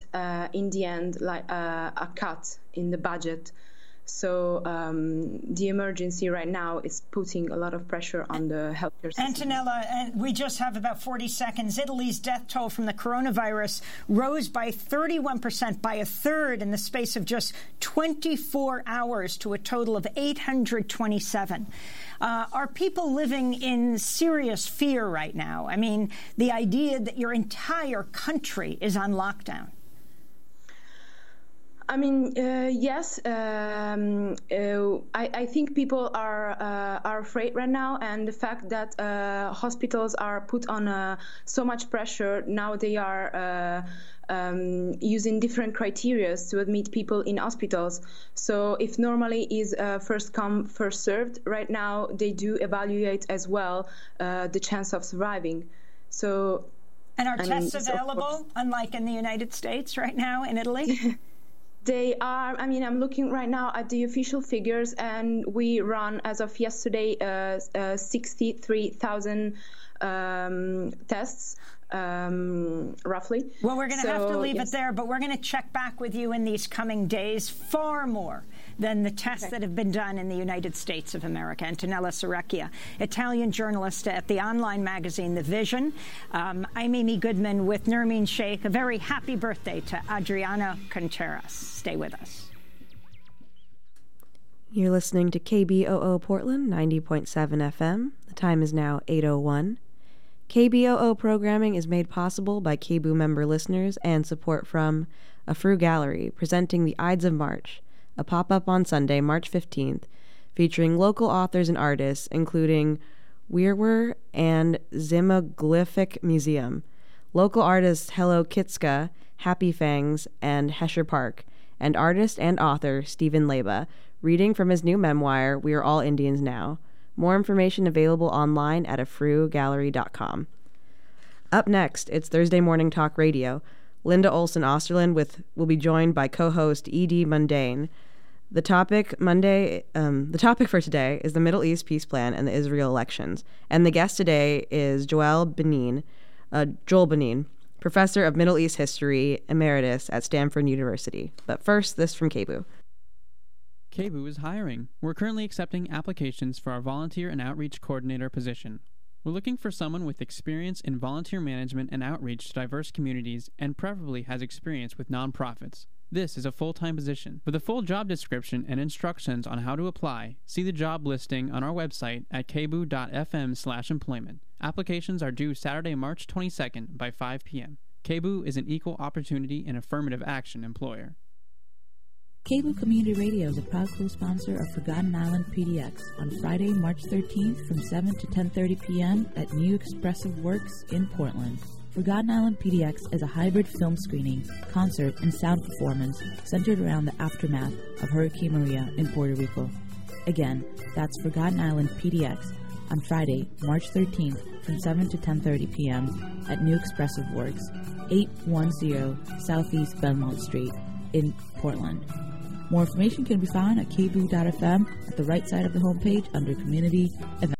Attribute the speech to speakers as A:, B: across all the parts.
A: in the end, like a cut in the budget. So the emergency right now is putting a lot of pressure on the healthcare system.
B: Antonella, we just have about 40 seconds. Italy's death toll from the coronavirus rose by 31%, by a third in the space of just 24 hours to a total of 827. Are people living in serious fear right now? I mean, the idea that your entire country is on lockdown.
A: I mean, yes. I think people are afraid right now, and the fact that hospitals are put on so much pressure now, they are using different criteria to admit people in hospitals. So if normally is first come, first served, right now they do evaluate as well the chance of surviving. So.
B: And are tests available, unlike in the United States right now in Italy?
A: They are. I mean, I'm looking right now at the official figures, and we run, as of yesterday, 63,000 tests, roughly.
B: Well, we're going to have to leave it there, but we're going to check back with you in these coming days, far more than the tests that have been done in the United States of America. Antonella Serecchia, Italian journalist at the online magazine The Vision. I'm Amy Goodman with Nermeen Sheikh. A very happy birthday to Adriana Contreras. Stay with us.
C: You're listening to KBOO Portland, 90.7 FM. The time is now 8:01. KBOO programming is made possible by KBOO member listeners and support from A Frue Gallery, presenting the Ides of March, a pop-up on Sunday, March 15th, featuring local authors and artists, including Weirwer and Zimaglyphic Museum, local artists Hello Kitska, Happy Fangs, and Hesher Park, and artist and author Stephen Leba, reading from his new memoir, We Are All Indians Now. More information available online at afruegallery.com. Up next, it's Thursday Morning Talk Radio. Linda Olson Osterland will be joined by co-host E.D. Mundane. The topic for today is the Middle East peace plan and the Israel elections. And the guest today is Joel Benin, professor of Middle East history emeritus at Stanford University. But first, this from KBOO.
D: KBOO is hiring. We're currently accepting applications for our volunteer and outreach coordinator position. We're looking for someone with experience in volunteer management and outreach to diverse communities and preferably has experience with nonprofits. This is a full-time position. For the full job description and instructions on how to apply, see the job listing on our website at kboo.fm/employment. Applications are due Saturday, March 22nd by 5 p.m. KBOO is an equal opportunity and affirmative action employer.
E: KBOO Community Radio is a proud co-sponsor of Forgotten Island PDX on Friday, March 13th from 7 to 10:30 p.m. at New Expressive Works in Portland. Forgotten Island PDX is a hybrid film screening, concert, and sound performance centered around the aftermath of Hurricane Maria in Puerto Rico. Again, that's Forgotten Island PDX on Friday, March 13th from 7 to 10:30 p.m. at New Expressive Works, 810 Southeast Belmont Street in Portland. More information can be found at kboo.fm at the right side of the homepage under Community Events.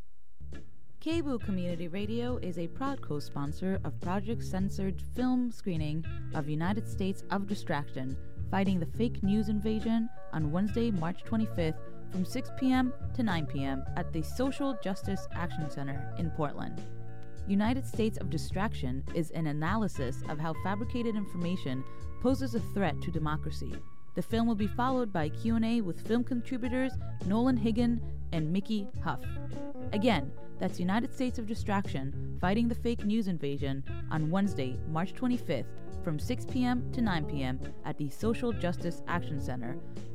E: KBOO Community Radio is a proud co-sponsor of Project Censored film screening of United States of Distraction, Fighting the Fake News Invasion on Wednesday, March 25th from 6 p.m. to 9 p.m. at the Social Justice Action Center in Portland. United States of Distraction is an analysis of how fabricated information poses a threat to democracy. The film will be followed by Q&A with film contributors Nolan Higgin and Mickey Huff. Again, that's United States of Distraction, Fighting the Fake News Invasion on Wednesday, March 25th from 6 p.m. to 9 p.m. at the Social Justice Action Center,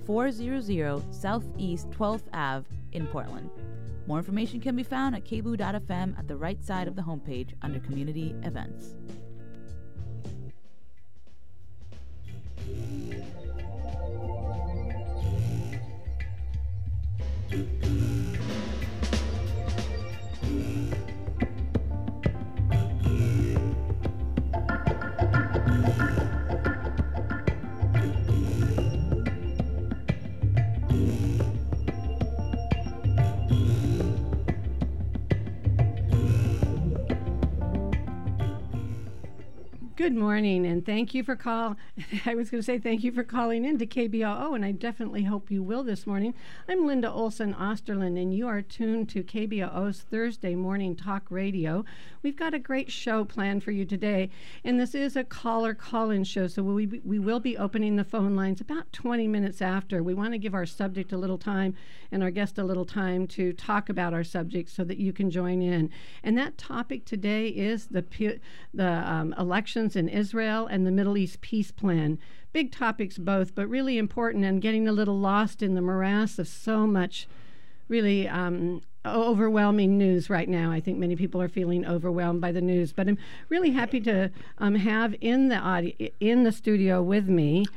E: 400 Southeast 12th Ave in Portland. More information can be found at kboo.fm at the right side of the homepage under Community Events.
F: Good morning, and thank you for I was going to say thank you for calling in to KBOO, and I definitely hope you will this morning. I'm Linda Olson Osterlin, and you are tuned to KBOO's Thursday morning talk radio. We've got a great show planned for you today, and this is a caller call-in show, so we will be opening the phone lines about 20 minutes after. We want to give our subject a little time and our guest a little time to talk about our subject so that you can join in. And that topic today is the elections in Israel and the Middle East peace plan. Big topics both, but really important, and getting a little lost in the morass of so much really overwhelming news right now. I think many people are feeling overwhelmed by the news, but I'm really happy to have in the studio with me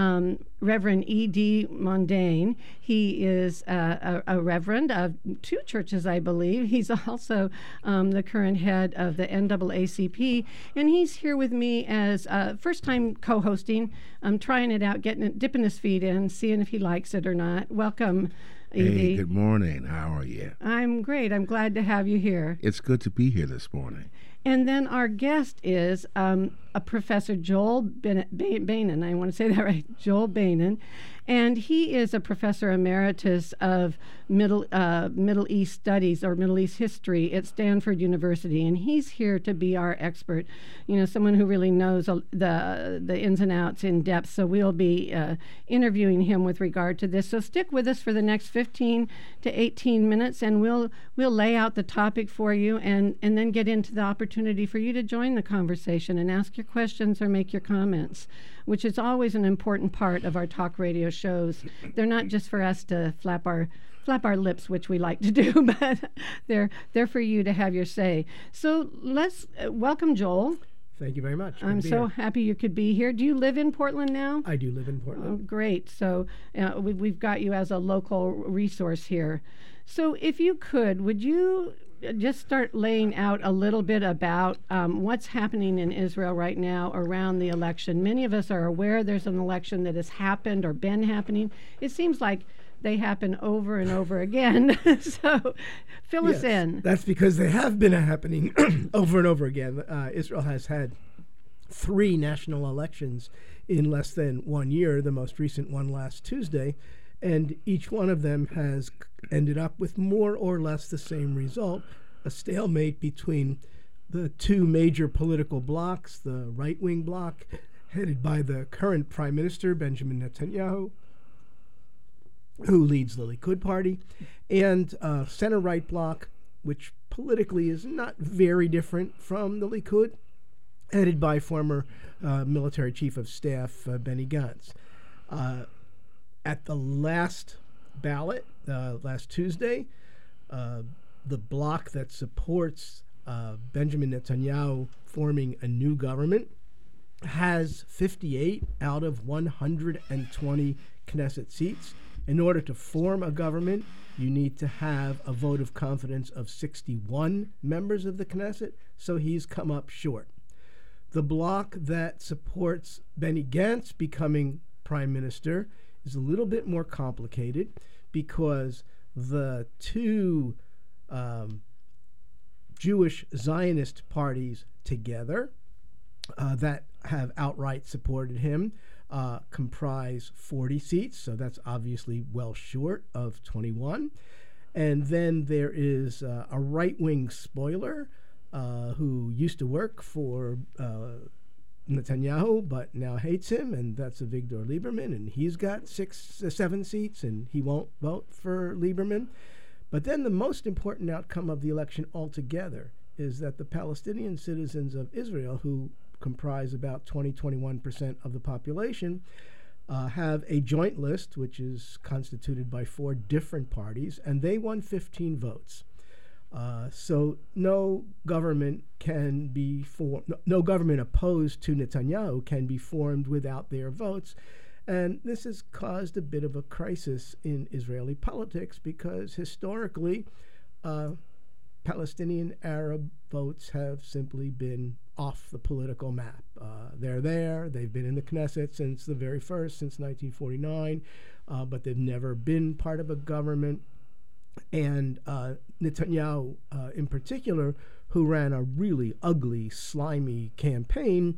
F: Reverend E.D. Mondane. He is a reverend of two churches, I believe. He's also the current head of the NAACP, and he's here with me as first time co-hosting. I'm trying it out, dipping his feet in, seeing if he likes it or not. Welcome, E.D.
G: Hey, good morning. How are you?
F: I'm great. I'm glad to have you here.
G: It's good to be here this morning.
F: And then our guest is a Professor Joel Beynon. I want to say that right, Joel Beynon. And he is a professor emeritus of Middle East Studies or Middle East History at Stanford University. And he's here to be our expert, someone who really knows the ins and outs in depth. So we'll be interviewing him with regard to this. So stick with us for the next 15 to 18 minutes, and we'll lay out the topic for you and then get into the opportunity for you to join the conversation and ask your questions or make your comments, which is always an important part of our talk radio shows. They're not just for us to flap our lips, which we like to do, but they're for you to have your say. So let's welcome Joel.
H: Thank you very much.
F: I'm so happy you could be here. Do you live in Portland now?
H: I do live in Portland.
F: Oh, great. So we've got you as a local resource here. So if you could, would you just start laying out a little bit about what's happening in Israel right now around the election? Many of us are aware there's an election that has happened or been happening. It seems like they happen over and over again. So fill us in.
H: That's because they have been happening over and over again. Israel has had 3 national elections in less than 1 year, the most recent one last Tuesday, and each one of them has ended up with more or less the same result, a stalemate between the 2 major political blocs, the right-wing bloc, headed by the current Prime Minister, Benjamin Netanyahu, who leads the Likud party, and center-right bloc, which politically is not very different from the Likud, headed by former military chief of staff Benny Gantz. At the last ballot, last Tuesday, the bloc that supports Benjamin Netanyahu forming a new government has 58 out of 120 Knesset seats. In order to form a government, you need to have a vote of confidence of 61 members of the Knesset, so he's come up short. The bloc that supports Benny Gantz becoming prime minister is a little bit more complicated because the 2 Jewish Zionist parties together that have outright supported him comprise 40 seats, so that's obviously well short of 21. And then there is a right-wing spoiler who used to work for Netanyahu but now hates him, and that's Avigdor Lieberman, and he's got 7 seats, and he won't vote for Lieberman. But then the most important outcome of the election altogether is that the Palestinian citizens of Israel, who comprise about 20-21% of the population, have a joint list, which is constituted by 4 different parties, and they won 15 votes. So no government can be no government opposed to Netanyahu can be formed without their votes. And this has caused a bit of a crisis in Israeli politics because historically, Palestinian Arab votes have simply been off the political map. They're there. They've been in the Knesset since the very first, since 1949, but they've never been part of a government. And Netanyahu, in particular, who ran a really ugly, slimy campaign,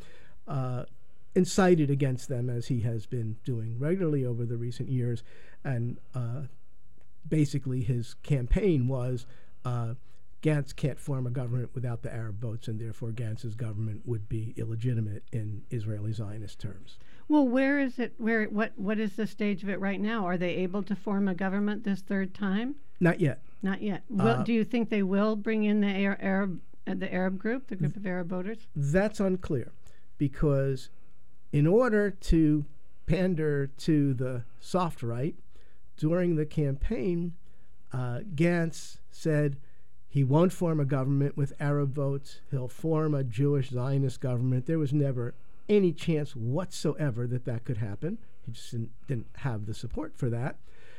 H: incited against them, as he has been doing regularly over the recent years. And basically his campaign was Gantz can't form a government without the Arab votes, and therefore Gantz's government would be illegitimate in Israeli Zionist terms.
F: Well, where is it? What is the stage of it right now? Are they able to form a government this third time?
H: Not yet.
F: Not yet. Do you think they will bring in the Arab group, the group of Arab voters?
H: That's unclear, because in order to pander to the soft right, during the campaign, Gantz said he won't form a government with Arab votes. He'll form a Jewish Zionist government. There was never any chance whatsoever that could happen. He just didn't have the support for that.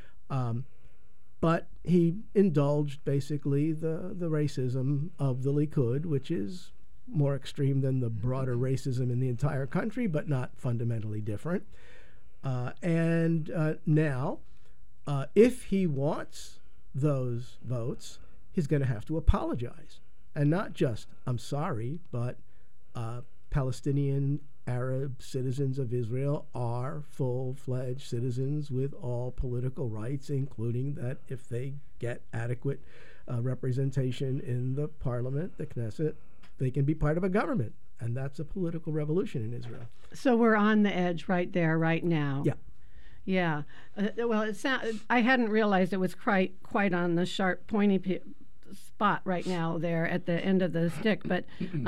H: But he indulged basically the racism of the Likud, which is more extreme than the broader racism in the entire country, but not fundamentally different. And now, if he wants those votes, he's going to have to apologize. And not just, I'm sorry, but Palestinian Arab citizens of Israel are full-fledged citizens with all political rights, including that if they get adequate representation in the parliament, the Knesset, they can be part of a government. And that's a political revolution in Israel.
F: So we're on the edge right there, right now.
H: Yeah.
F: Yeah. Well, I hadn't realized it was quite on the sharp, pointy spot right now there at the end of the stick. But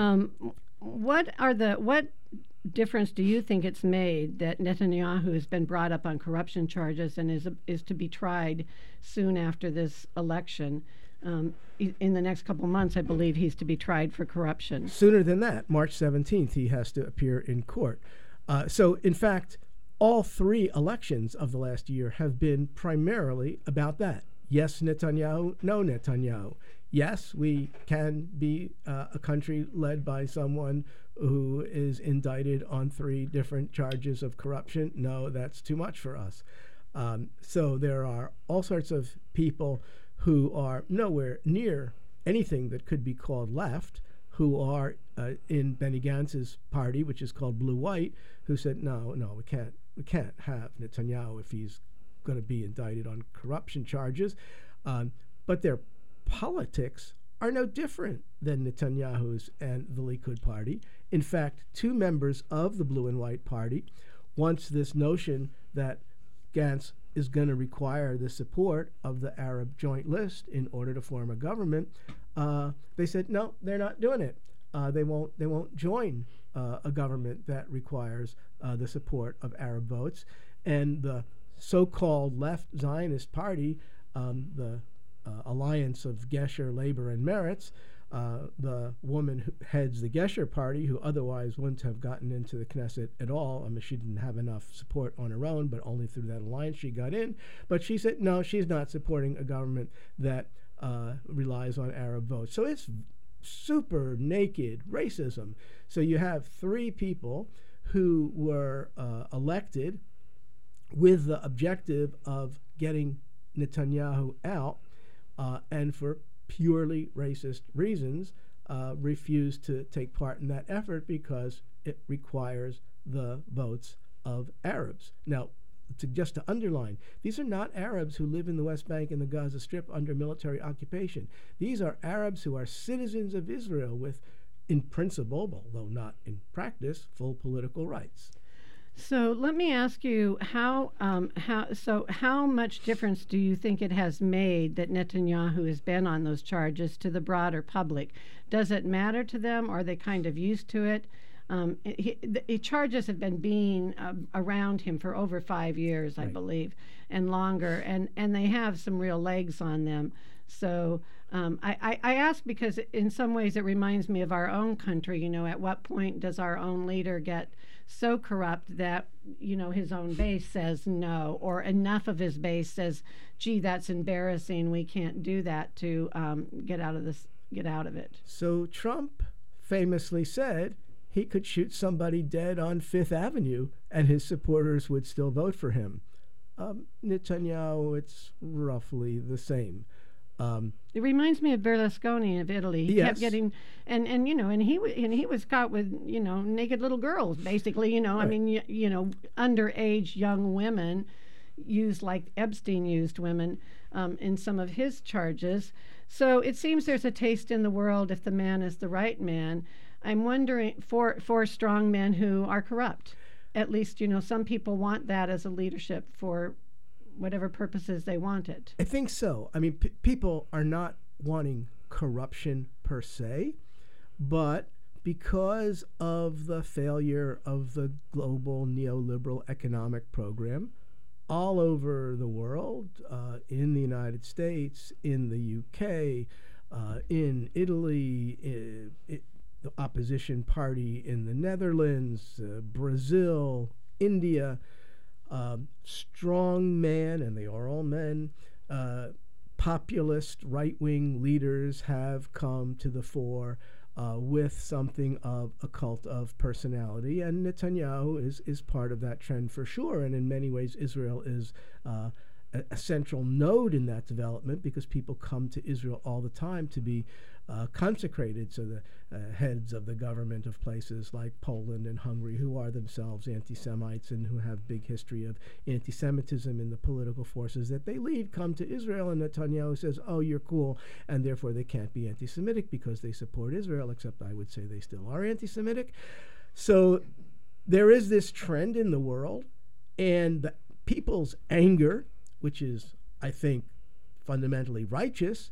F: what difference do you think it's made that Netanyahu has been brought up on corruption charges and is to be tried soon after this election? In the next couple of months, I believe he's to be tried for corruption.
H: Sooner than that, March 17th, he has to appear in court. So, in fact, all three elections of the last year have been primarily about that. Yes, Netanyahu, no Netanyahu. Yes, we can be a country led by someone who is indicted on 3 different charges of corruption. No, that's too much for us. So there are all sorts of people who are nowhere near anything that could be called left, who are in Benny Gantz's party, which is called Blue-White, who said, no, we can't have Netanyahu if he's going to be indicted on corruption charges. But their politics are no different than Netanyahu's and the Likud party. In fact, 2 members of the Blue and White party, once this notion that Gantz is going to require the support of the Arab Joint List in order to form a government, they said no, they're not doing it. They won't join a government that requires the support of Arab votes. And the so-called left Zionist party, the Alliance of Gesher, Labor, and Meretz, the woman who heads the Gesher party, who otherwise wouldn't have gotten into the Knesset at all. I mean, she didn't have enough support on her own, but only through that alliance she got in. But she said, no, she's not supporting a government that relies on Arab votes. So it's super naked racism. So you have 3 people who were elected with the objective of getting Netanyahu out, and for purely racist reasons, refused to take part in that effort because it requires the votes of Arabs. Now, just to underline, these are not Arabs who live in the West Bank and the Gaza Strip under military occupation. These are Arabs who are citizens of Israel with, in principle, although not in practice, full political rights.
F: So let me ask you, how much difference do you think it has made that Netanyahu has been on those charges to the broader public? Does it matter to them? Are they kind of used to it? Charges have been being around him for over 5 years, I believe, and longer, and they have some real legs on them. So I ask because in some ways it reminds me of our own country. You know, at what point does our own leader get so corrupt that, you know, his own base says no, or enough of his base says, gee, that's embarrassing, we can't do that, to get out of it. So
H: Trump famously said he could shoot somebody dead on Fifth Avenue and his supporters would still vote for him. Netanyahu, it's roughly the same.
F: It reminds me of Berlusconi of Italy. He kept
H: Yes.
F: getting, and he was caught with naked little girls, basically. I
H: Right.
F: mean, underage young women used like Epstein used women in some of his charges. So it seems there's a taste in the world if the man is the right man. I'm wondering for strong men who are corrupt. At least some people want that as a leadership for whatever purposes they want it.
H: I think so. I mean, people are not wanting corruption per se, but because of the failure of the global neoliberal economic program all over the world, in the United States, in the UK, in Italy, the opposition party in the Netherlands, Brazil, India, strong men, and they are all men, populist right-wing leaders have come to the fore with something of a cult of personality, and Netanyahu is part of that trend for sure. And in many ways, Israel is a central node in that development, because people come to Israel all the time to be consecrated. So the heads of the government of places like Poland and Hungary, who are themselves anti-Semites and who have big history of anti-Semitism in the political forces that they lead, come to Israel, and Netanyahu says, oh, you're cool, and therefore they can't be anti-Semitic because they support Israel, except I would say they still are anti-Semitic. So there is this trend in the world, and the people's anger, which is, I think, fundamentally righteous,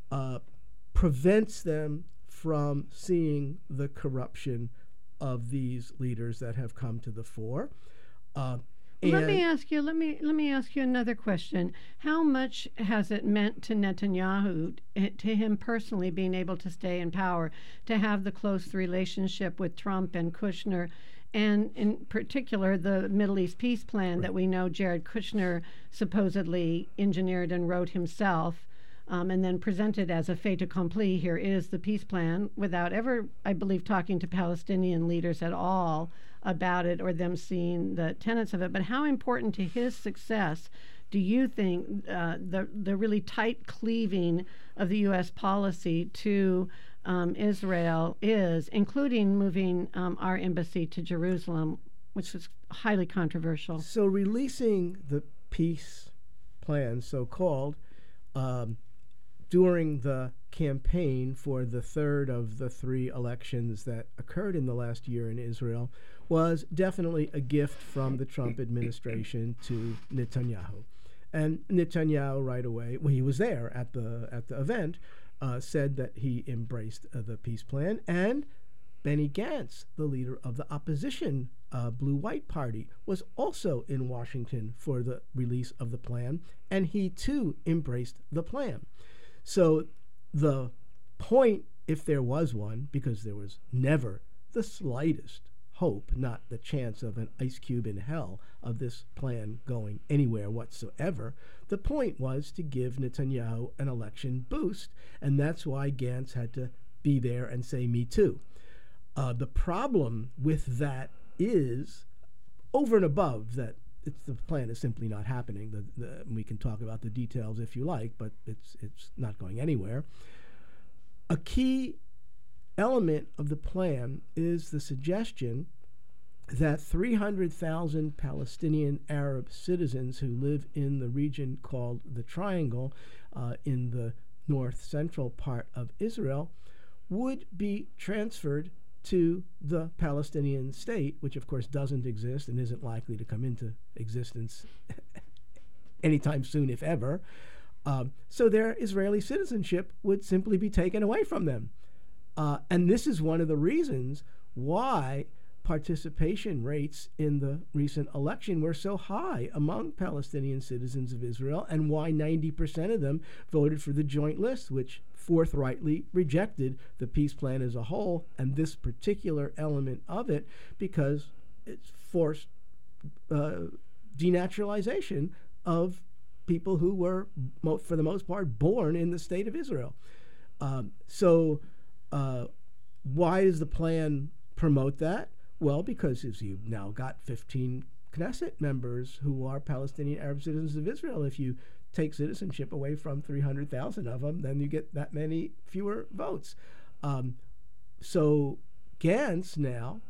H: prevents them from seeing the corruption of these leaders that have come to the fore.
F: Let me ask you another question. How much has it meant to Netanyahu, to him personally, being able to stay in power, to have the close relationship with Trump and Kushner, and in particular the Middle East peace plan that we know Jared Kushner supposedly engineered and wrote himself, and then presented as a fait accompli? Here is the peace plan, without ever, I believe, talking to Palestinian leaders at all about it or them seeing the tenets of it. But how important to his success do you think the really tight cleaving of the U.S. policy to Israel is, including moving our embassy to Jerusalem, which was highly controversial?
H: So releasing the peace plan, so-called, during the campaign for the third of the three elections that occurred in the last year in Israel was definitely a gift from the Trump administration to Netanyahu. And Netanyahu right away, when he was there at the event, said that he embraced the peace plan. And Benny Gantz, the leader of the opposition Blue-White Party, was also in Washington for the release of the plan, and he too embraced the plan. So the point, if there was one, because there was never the slightest hope, not the chance of an ice cube in hell, of this plan going anywhere whatsoever, the point was to give Netanyahu an election boost, and that's why Gantz had to be there and say, me too. The problem with that is, over and above that, the plan is simply not happening. We can talk about the details if you like, but it's not going anywhere. A key element of the plan is the suggestion that 300,000 Palestinian Arab citizens who live in the region called the Triangle, in the north-central part of Israel, would be transferred to the Palestinian state, which of course doesn't exist and isn't likely to come into existence anytime soon, if ever. So their Israeli citizenship would simply be taken away from them. And this is one of the reasons why participation rates in the recent election were so high among Palestinian citizens of Israel, and why 90% of them voted for the Joint List, which forthrightly rejected the peace plan as a whole and this particular element of it, because it's forced denaturalization of people who were, for the most part, born in the state of Israel. So why does the plan promote that? Well, because as you've now got 15 Knesset members who are Palestinian Arab citizens of Israel. If you take citizenship away from 300,000 of them, then you get that many fewer votes. So Gantz now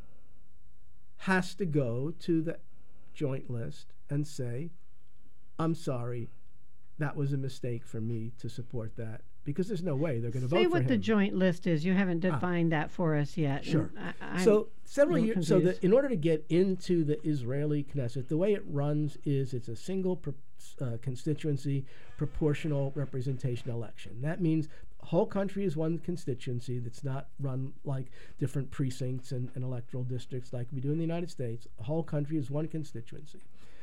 H: has to go to the joint list and say, I'm sorry, that was a mistake for me to support that, because there's no way they're going to vote for him.
F: Say what the joint list is. You haven't defined that for us yet.
H: Sure. So several years. So in order to get into the Israeli Knesset, the way it runs is it's a single constituency proportional representation election. That means the whole country is one constituency that's not run like different precincts and electoral districts like we do in the United States. The whole country is one constituency.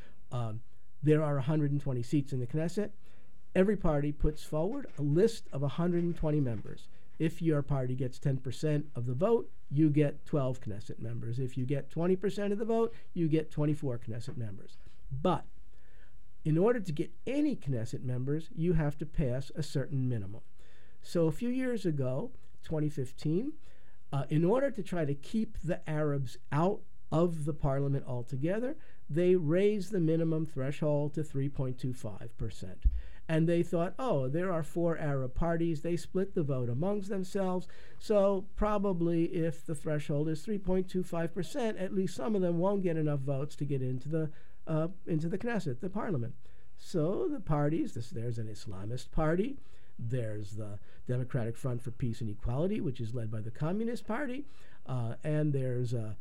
H: There are 120 seats in the Knesset. Every party puts forward a list of 120 members. If your party gets 10% of the vote, you get 12 Knesset members. If you get 20% of the vote, you get 24 Knesset members. But in order to get any Knesset members, you have to pass a certain minimum. So a few years ago, 2015, in order to try to keep the Arabs out of the parliament altogether, they raised the minimum threshold to 3.25%. And they thought, oh, there are 4 Arab parties. They split the vote amongst themselves. So probably if the threshold is 3.25%, at least some of them won't get enough votes to get into the Knesset, the parliament. So the parties, there's an Islamist party. There's the Democratic Front for Peace and Equality, which is led by the Communist Party. And there's a,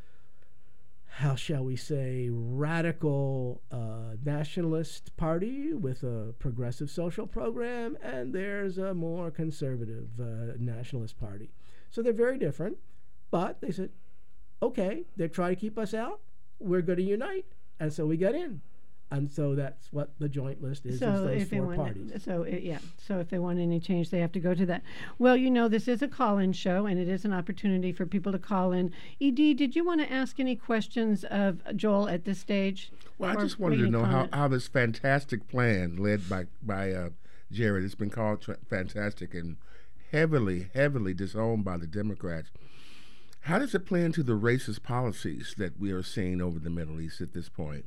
H: how shall we say, radical nationalist party with a progressive social program, and there's a more conservative nationalist party. So they're very different, but they said, okay, they're trying to keep us out, we're going to unite, and so we got in. And so that's what the joint list is those 4 parties.
F: So if they want any change, they have to go to that. Well, you know, this is a call-in show, and it is an opportunity for people to call in. Ed, did you want to ask any questions of Joel at this stage?
G: Well, I just wanted to know how this fantastic plan led by Jared, it's been called fantastic and heavily disowned by the Democrats. How does it play into the racist policies that we are seeing over the Middle East at this point?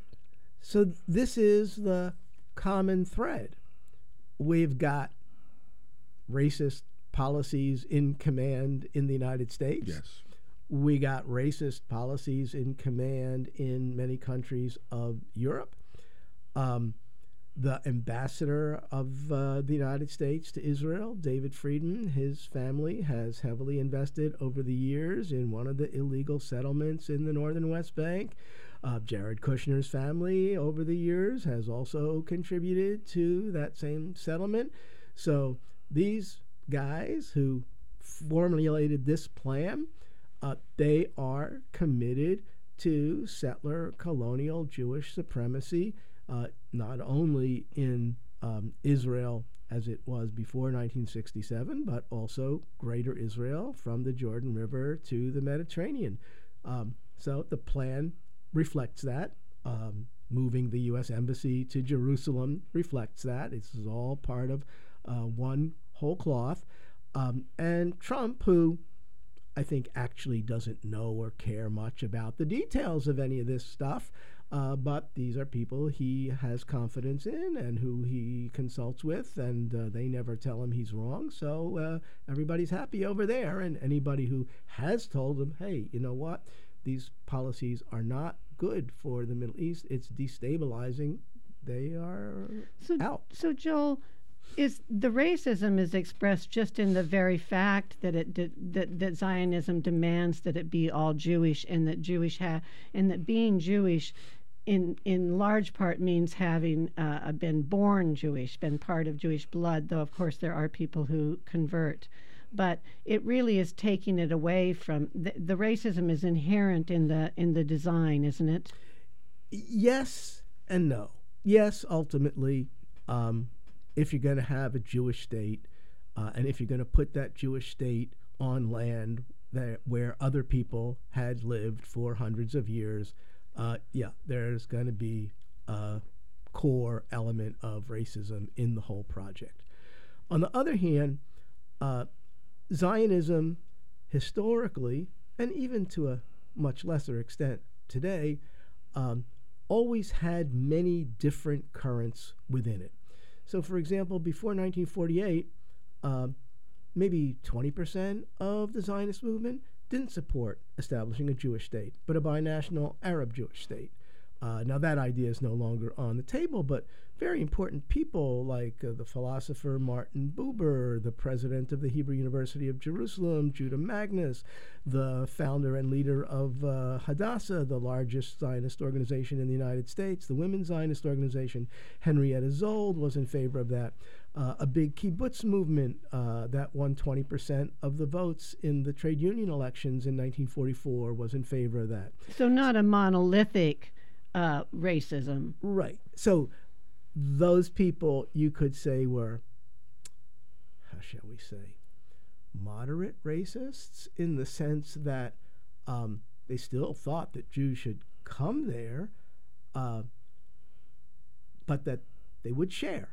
H: So this is the common thread. We've got racist policies in command in the United States.
G: Yes.
H: We got racist policies in command in many countries of Europe. The ambassador of the United States to Israel, David Friedman, his family has heavily invested over the years in one of the illegal settlements in the northern West Bank. Jared Kushner's family over the years has also contributed to that same settlement. So these guys who formulated this plan, they are committed to settler colonial Jewish supremacy, not only in Israel as it was before 1967, but also Greater Israel from the Jordan River to the Mediterranean. So the plan reflects that. Moving the U.S. Embassy to Jerusalem reflects that. This is all part of one whole cloth. And Trump, who I think actually doesn't know or care much about the details of any of this stuff, but these are people he has confidence in and who he consults with, and they never tell him he's wrong. So everybody's happy over there. And anybody who has told him, hey, you know what, these policies are not good for the Middle East, it's destabilizing, they are out.
F: So Joel, is the racism is expressed just in the very fact that that Zionism demands that it be all Jewish, and that being Jewish in large part means having been born Jewish, been part of Jewish blood, though of course there are people who convert. But it really is taking it away from the racism is inherent in the design, isn't it?
H: Yes and no. Yes, ultimately, if you're going to have a Jewish state, and if you're going to put that Jewish state on land where other people had lived for hundreds of years, there's going to be a core element of racism in the whole project. On the other hand, Zionism historically, and even to a much lesser extent today, always had many different currents within it. So, for example, before 1948, maybe 20% of the Zionist movement didn't support establishing a Jewish state, but a binational Arab Jewish state. Now that idea is no longer on the table, but very important people like the philosopher Martin Buber, the president of the Hebrew University of Jerusalem, Judah Magnus, the founder and leader of Hadassah, the largest Zionist organization in the United States, the Women's Zionist Organization, Henrietta Zold was in favor of that. A big kibbutz movement that won 20% of the votes in the trade union elections in 1944 was in favor of that.
F: So not a monolithic racism.
H: Right. So those people, you could say, were, how shall we say, moderate racists in the sense that they still thought that Jews should come there, but that they would share.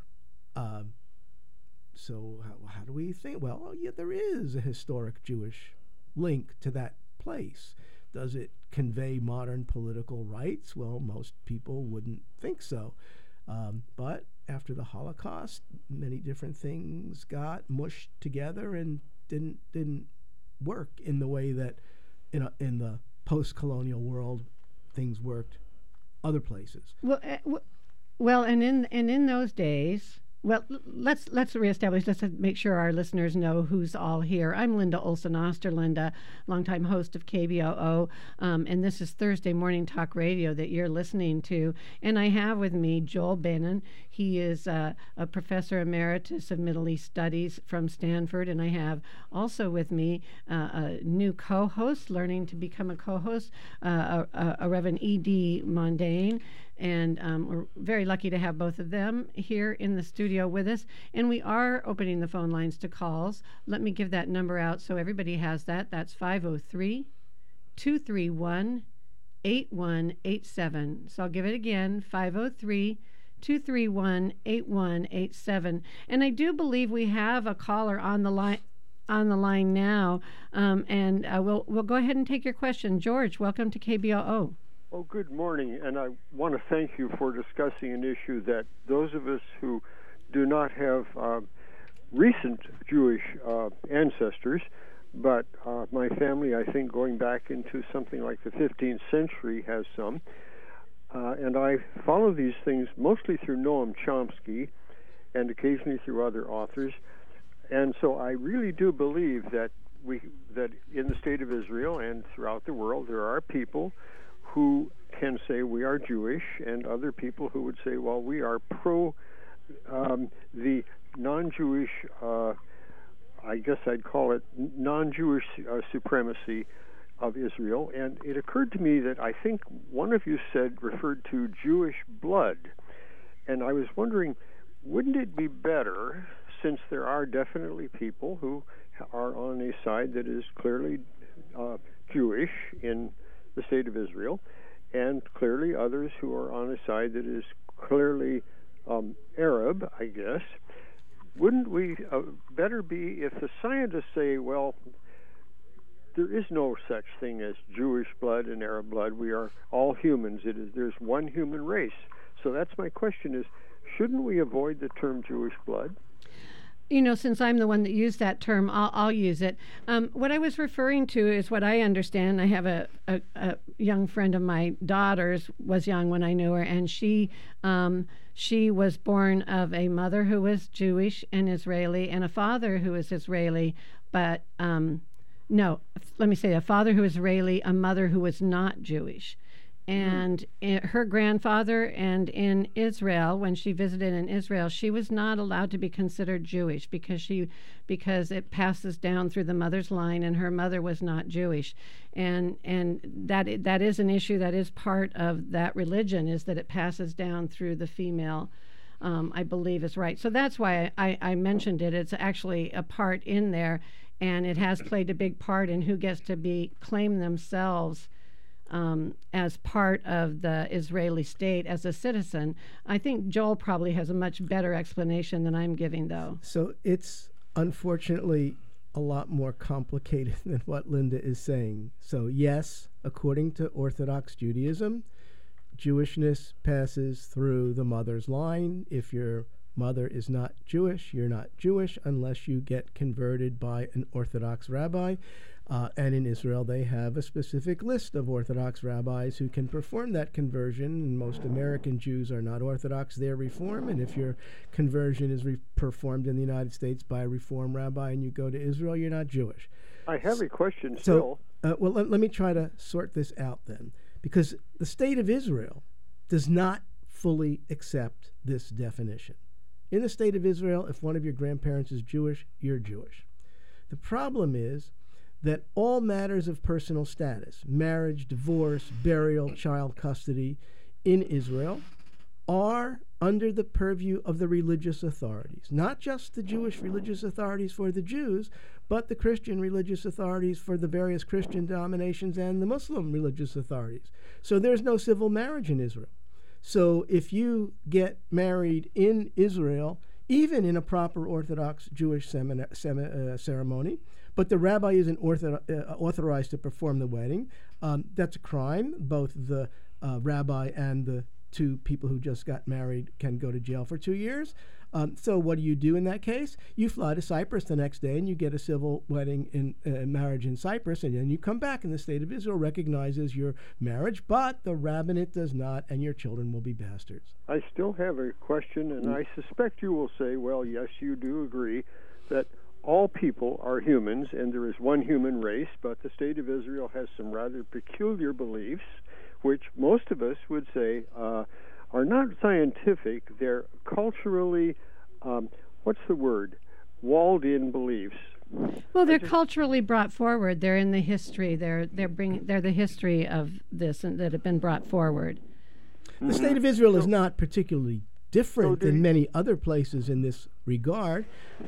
H: So how do we think? Well, yeah, there is a historic Jewish link to that place. Does it convey modern political rights? Well, most people wouldn't think so. But after the Holocaust, many different things got mushed together and didn't work in the way that in the post-colonial world things worked other places.
F: Well, and in those days. Well, let's reestablish. Let's make sure our listeners know who's all here. I'm Linda Olson Osterlund, longtime host of KBOO, and this is Thursday Morning Talk Radio that you're listening to. And I have with me Joel Bannon. He is a professor emeritus of Middle East Studies from Stanford, and I have also with me a new co-host, learning to become a co-host, a Reverend E.D. Mondane. And we're very lucky to have both of them here in the studio with us. And we are opening the phone lines to calls. Let me give that number out so everybody has that. That's 503-231-8187. So I'll give it again, 503-231-8187. And I do believe we have a caller on the line now. And we'll go ahead and take your question. George, welcome to KBOO.
I: Oh, good morning, and I want to thank you for discussing an issue that those of us who do not have recent Jewish ancestors, but my family, I think, going back into something like the 15th century has some, and I follow these things mostly through Noam Chomsky and occasionally through other authors, and so I really do believe that in the state of Israel and throughout the world there are people who can say we are Jewish, and other people who would say, well, we are pro the non-Jewish, I guess I'd call it non-Jewish supremacy of Israel. And it occurred to me that I think one of you referred to Jewish blood. And I was wondering, wouldn't it be better, since there are definitely people who are on a side that is clearly Jewish in the state of Israel, and clearly others who are on a side that is clearly Arab, I guess. Wouldn't we better be if the scientists say, well, there is no such thing as Jewish blood and Arab blood. We are all humans. There's one human race. So that's my question is, shouldn't we avoid the term Jewish blood?
F: You know, since I'm the one that used that term, I'll use it. What I was referring to is what I understand. I have a young friend of my daughter's, was young when I knew her, and she was born of a mother who was Jewish and Israeli and a father who was Israeli, but no, let me say a father who was Israeli, a mother who was not Jewish. And her grandfather, and in Israel, when she visited in Israel, she was not allowed to be considered Jewish because it passes down through the mother's line, and her mother was not Jewish, and that is an issue that is part of that religion, is that it passes down through the female. I believe is right. So that's why I mentioned it. It's actually a part in there, and it has played a big part in who gets to claim themselves as part of the Israeli state as a citizen. I think Joel probably has a much better explanation than I'm giving, though.
H: So it's unfortunately a lot more complicated than what Linda is saying. So yes, according to Orthodox Judaism, Jewishness passes through the mother's line. If your mother is not Jewish, you're not Jewish unless you get converted by an Orthodox rabbi. And in Israel, they have a specific list of Orthodox rabbis who can perform that conversion. And most American Jews are not Orthodox, they're Reform. And if your conversion is performed in the United States by a Reform rabbi and you go to Israel, you're not Jewish.
I: I have a question still.
H: Well, let me try to sort this out then. Because the state of Israel does not fully accept this definition. In the state of Israel, if one of your grandparents is Jewish, you're Jewish. The problem is that all matters of personal status, marriage, divorce, burial, child custody in Israel, are under the purview of the religious authorities, not just the Jewish religious authorities for the Jews, but the Christian religious authorities for the various Christian denominations and the Muslim religious authorities. So there's no civil marriage in Israel. So if you get married in Israel, even in a proper Orthodox Jewish ceremony, but the rabbi isn't authorized to perform the wedding, that's a crime. Both the rabbi and the two people who just got married can go to jail for 2 years. So what do you do in that case? You fly to Cyprus the next day and you get a civil wedding in marriage in Cyprus, and then you come back and the state of Israel recognizes your marriage, but the rabbinate does not, and your children will be bastards.
I: I still have a question, and I suspect you will say, well, yes, you do agree that all people are humans and there is one human race, but the state of Israel has some rather peculiar beliefs, which most of us would say are not scientific. They're culturally, walled-in beliefs.
F: Well, they're culturally brought forward. They're in the history. They're the history of this and that have been brought forward.
H: The state of Israel is not particularly different than many other places in this regard.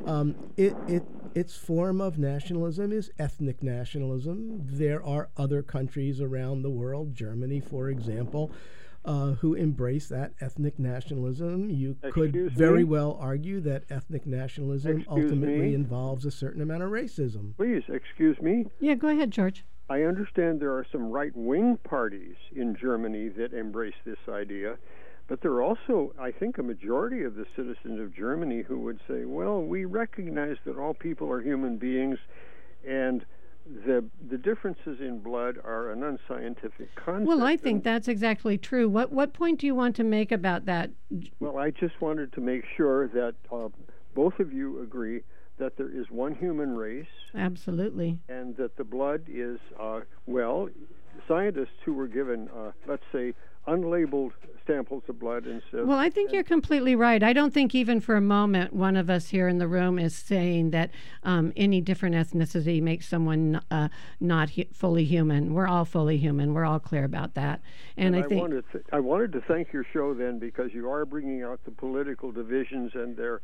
H: Its form of nationalism is ethnic nationalism. There are other countries around the world, Germany, for example, who embrace that ethnic nationalism. You could very well argue that ethnic nationalism ultimately involves a certain amount of racism.
I: Please, excuse me.
F: Yeah, go ahead, George.
I: I understand there are some right-wing parties in Germany that embrace this idea. But there are also, I think, a majority of the citizens of Germany who would say, well, we recognize that all people are human beings, and the differences in blood are an unscientific concept.
F: Well, I think that's exactly true. What point do you want to make about that?
I: Well, I just wanted to make sure that both of you agree that there is one human race.
F: Absolutely.
I: And that the blood is, scientists who were given, let's say, unlabeled samples of blood and said...
F: Well, I think you're completely right. I don't think even for a moment one of us here in the room is saying that any different ethnicity makes someone not fully human. We're all fully human. We're all clear about that. And I think...
I: I wanted to thank your show then, because you are bringing out the political divisions and their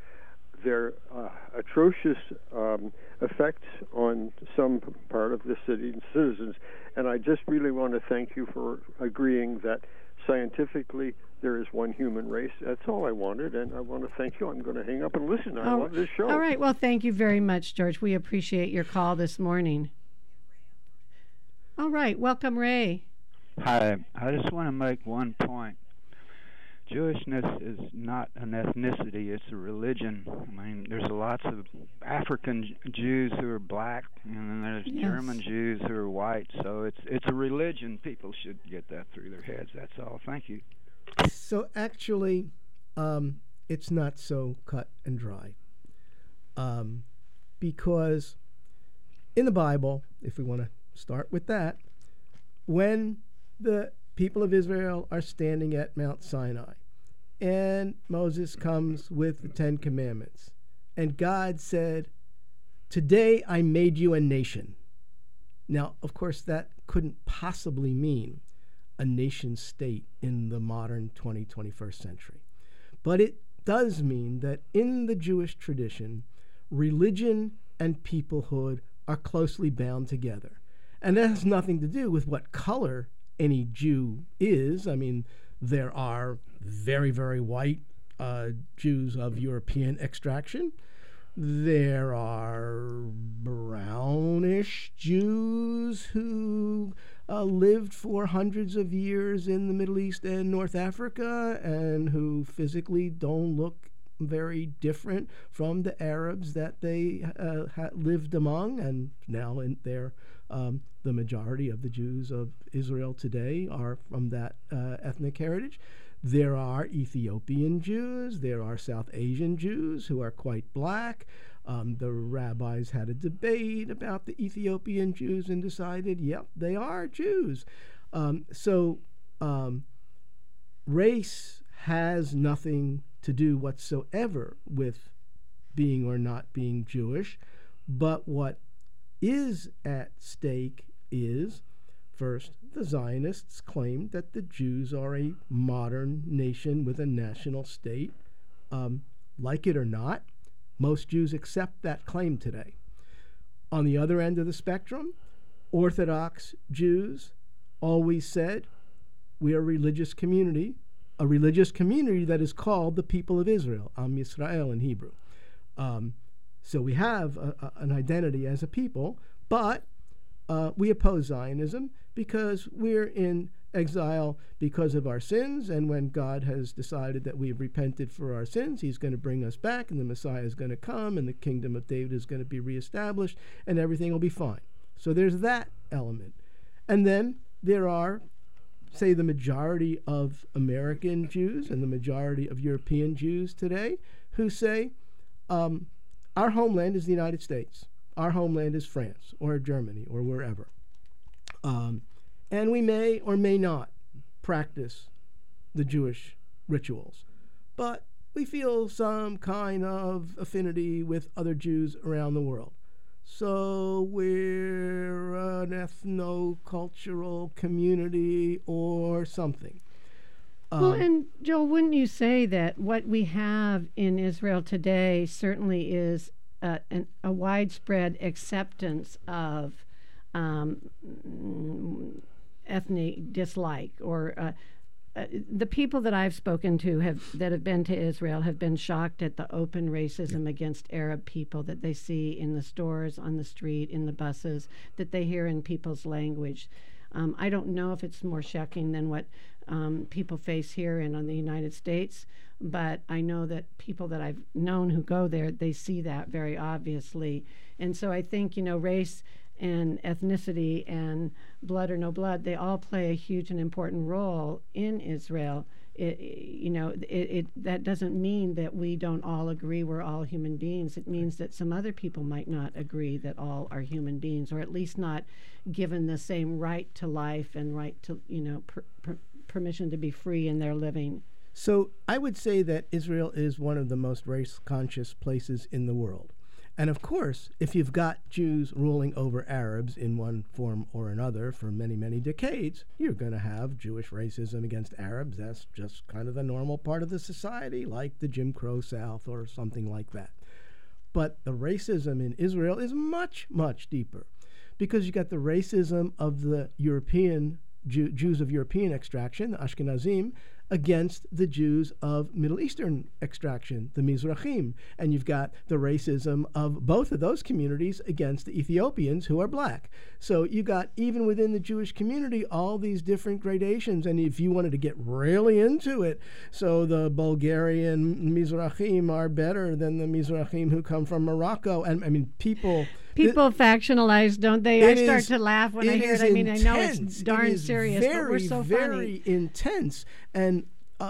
I: atrocious effects on some part of the city and citizens. And I just really want to thank you for agreeing that scientifically there is one human race. That's all I wanted, and I want to thank you. I'm going to hang up and listen. I love this show.
F: All right. Well, thank you very much, George. We appreciate your call this morning. All right. Welcome, Ray.
J: Hi. I just want to make one point. Jewishness is not an ethnicity, it's a religion. I mean, there's lots of African Jews who are black, and then there's German Jews who are white, so it's a religion. People should get that through their heads, that's all. Thank you.
H: So actually, it's not so cut and dry. Because in the Bible, if we want to start with that, when the people of Israel are standing at Mount Sinai, and Moses comes with the 10 Commandments, and God said, "Today I made you a nation." Now, of course, that couldn't possibly mean a nation state in the modern 21st century. But it does mean that in the Jewish tradition, religion and peoplehood are closely bound together. And that has nothing to do with what color any Jew is. I mean, there are very, very white Jews of European extraction. There are brownish Jews who lived for hundreds of years in the Middle East and North Africa, and who physically don't look very different from the Arabs that they lived among, and now the majority of the Jews of Israel today are from that ethnic heritage. There are Ethiopian Jews, there are South Asian Jews who are quite black. The rabbis had a debate about the Ethiopian Jews and decided, yep, they are Jews. So race has nothing to do whatsoever with being or not being Jewish, but what is at stake is, first, the Zionists claim that the Jews are a modern nation with a national state. Like it or not, most Jews accept that claim today. On the other end of the spectrum, Orthodox Jews always said, we are a religious community that is called the people of Israel, Am Yisrael in Hebrew. So we have an identity as a people, but we oppose Zionism because we're in exile because of our sins, and when God has decided that we've repented for our sins, he's going to bring us back, and the Messiah is going to come, and the kingdom of David is going to be reestablished, and everything will be fine. So there's that element. And then there are, say, the majority of American Jews and the majority of European Jews today who say, our homeland is the United States. Our homeland is France or Germany or wherever. And we may or may not practice the Jewish rituals, but we feel some kind of affinity with other Jews around the world. So we're an ethno-cultural community or something.
F: Well, and Joel, wouldn't you say that what we have in Israel today certainly is a widespread acceptance of ethnic dislike, or the people that I've spoken to that have been to Israel have been shocked at the open racism against Arab people that they see in the stores, on the street, in the buses, that they hear in people's language. I don't know if it's more shocking than what people face here in the United States, but I know that people that I've known who go there, they see that very obviously. And so I think, race and ethnicity and blood or no blood, they all play a huge and important role in Israel. That doesn't mean that we don't all agree we're all human beings. It means that some other people might not agree that all are human beings, or at least not given the same right to life and right to, permission to be free in their living.
H: So I would say that Israel is one of the most race-conscious places in the world. And of course, if you've got Jews ruling over Arabs in one form or another for many, many decades, you're going to have Jewish racism against Arabs. That's just kind of the normal part of the society, like the Jim Crow South or something like that. But the racism in Israel is much, much deeper, because you got the racism of the European Jews of European extraction, the Ashkenazim, against the Jews of Middle Eastern extraction, the Mizrahim. And you've got the racism of both of those communities against the Ethiopians, who are black. So you got, even within the Jewish community, all these different gradations. And if you wanted to get really into it, so the Bulgarian Mizrahim are better than the Mizrahim who come from Morocco. And I mean, people
F: factionalize, don't they? I start to laugh when I hear it. I mean, I know it's darn serious, but we're so funny.
H: Very intense. And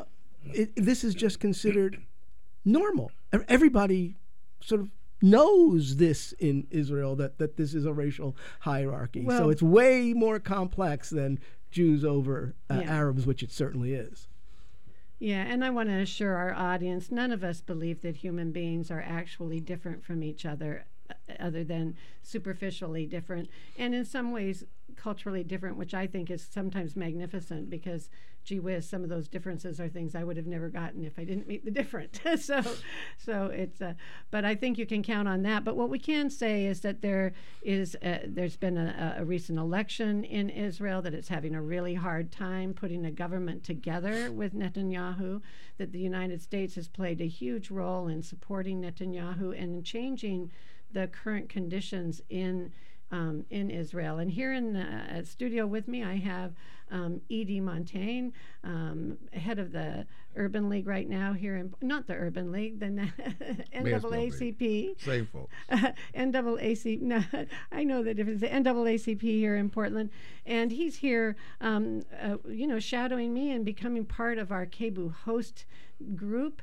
H: this is just considered normal. Everybody sort of knows this in Israel, that this is a racial hierarchy. Well, so it's way more complex than Jews over Arabs, which it certainly is.
F: Yeah, and I want to assure our audience, none of us believe that human beings are actually different from each other than superficially different, and in some ways culturally different, which I think is sometimes magnificent, because gee whiz, some of those differences are things I would have never gotten if I didn't meet the different. so it's but I think you can count on that. But what we can say is that there's been a recent election in Israel that it's having a really hard time putting a government together with Netanyahu, that the United States has played a huge role in supporting Netanyahu and in changing the current conditions in in Israel. And here in the studio with me, I have Edie Montaigne, head of the Urban League right now here in, not the Urban League, the NAACP.
G: Same folks.
F: NAACP, no, I know the difference, the NAACP here in Portland. And he's here, shadowing me and becoming part of our KBOO host group.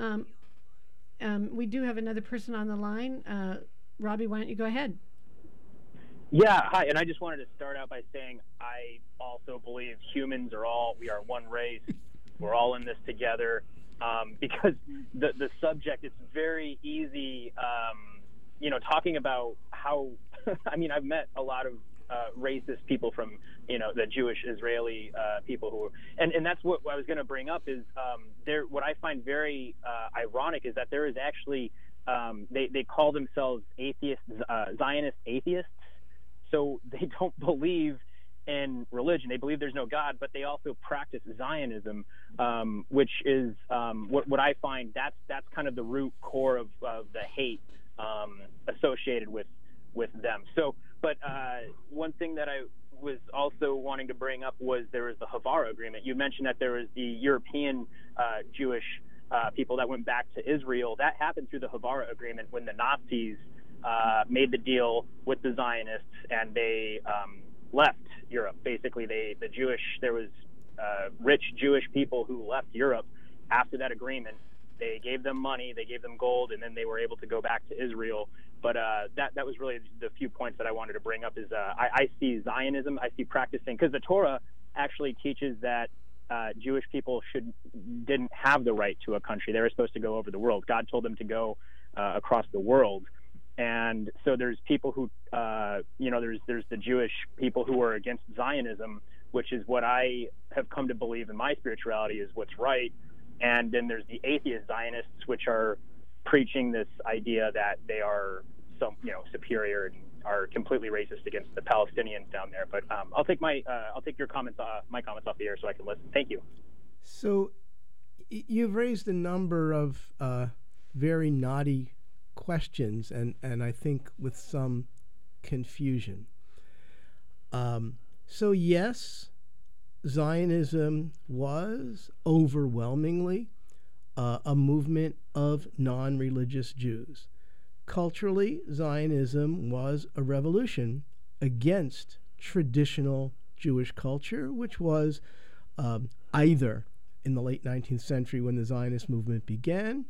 F: We do have another person on the line. Robbie, why don't you go ahead?
K: Yeah, hi, and I just wanted to start out by saying I also believe we are one race. We're all in this together, because the subject, it's very easy, talking about how, I've met a lot of racist people from, the Jewish Israeli people who, and that's what I was going to bring up is what I find very ironic is that there is actually, they call themselves atheists, Zionist atheists. So they don't believe in religion. They believe there's no God, but they also practice Zionism, which is what I find that's kind of the root core of the hate associated with them. So, but one thing that I was also wanting to bring up was there was the Havara Agreement. You mentioned that there was the European Jewish people that went back to Israel. That happened through the Havara Agreement when the Nazis made the deal with the Zionists, and they left Europe. Basically, there was rich Jewish people who left Europe after that agreement. They gave them money, they gave them gold, and then they were able to go back to Israel. But that was really the few points that I wanted to bring up. Is I see Zionism, I see practicing, because the Torah actually teaches that Jewish people didn't have the right to a country. They were supposed to go over the world. God told them to go across the world. And so there's people who, there's the Jewish people who are against Zionism, which is what I have come to believe in my spirituality is what's right. And then there's the atheist Zionists, which are preaching this idea that they are superior and are completely racist against the Palestinians down there. But I'll take your comments, my comments off the air so I can listen. Thank you.
H: So you've raised a number of very naughty questions, and I think with some confusion. So yes, Zionism was overwhelmingly a movement of non-religious Jews. Culturally, Zionism was a revolution against traditional Jewish culture, which was either in the late 19th century when the Zionist movement began,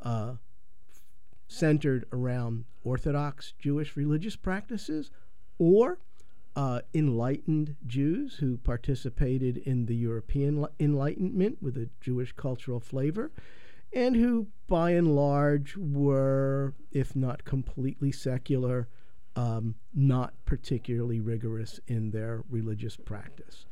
H: centered around Orthodox Jewish religious practices, or enlightened Jews who participated in the European Enlightenment with a Jewish cultural flavor, and who, by and large, were, if not completely secular, not particularly rigorous in their religious practice.